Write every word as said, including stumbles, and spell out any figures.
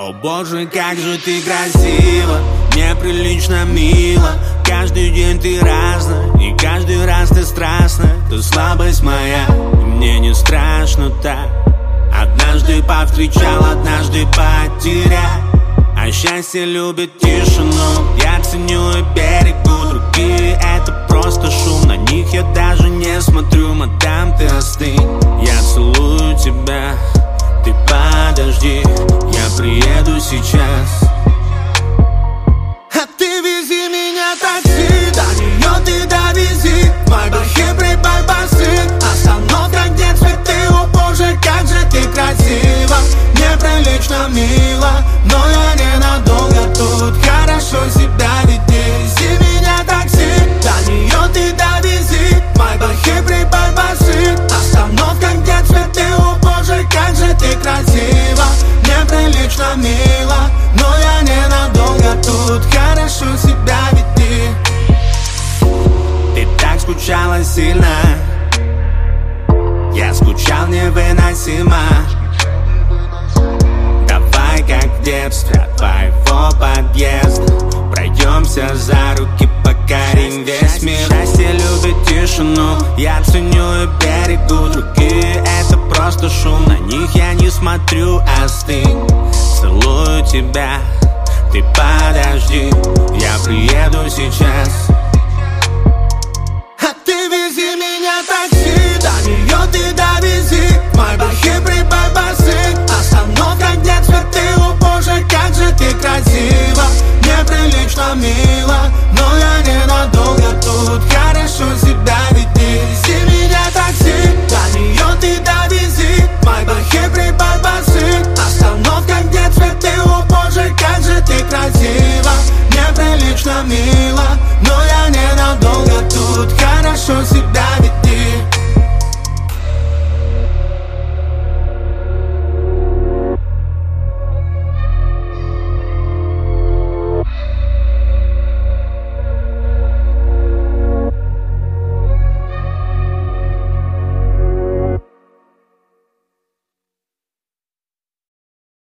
О боже, как же ты красива, неприлично мило. Каждый день ты разная, и каждый раз ты страстна. Ты слабость моя, и мне не страшно так. Однажды повстречал, однажды потерял. А счастье любит тишину, я ценю и берегу. Другие это просто шум, на них я даже не смотрю. Мадам, ты остынь, я целую тебя. Ты подожди, я приеду сейчас. А ты вези меня такси, до нее ты довези. Мой бахи, прибавь басы, остановка, где цветы. О боже, как же ты красива, неприлично мило. Но я ненадолго тут, хорошо себя веди. Вези меня такси, до нее ты довези. Мой бахи, прибавь басы, остановка, где цветы. О боже, как же ты красива, неприлично мило. Но я ненадолго тут, хорошо себя веди. Ты так скучала сильно, я скучал невыносимо. Давай, как в детстве, от твоего подъезда пройдемся за руки, покорим весь мир. Счастье любит тишину, я ценю и берегу. Другие это просто шум, на них я не смотрю, остынь. Целую тебя, ты подожди, я приеду сейчас. А ты вези меня такси, до нее ты довези. Мой бахи, прибавь басы, остановка, где цветы. О боже, как же ты красива, неприлично мило. Но я ненадолго тут, хорошо себя веди. Вези меня такси, до нее ты довези. Мой бахи, прибавь басы, остановка, где цветы. О боже, как же ты красива, неприлично мило. Но я ненадолго тут, хорошо себя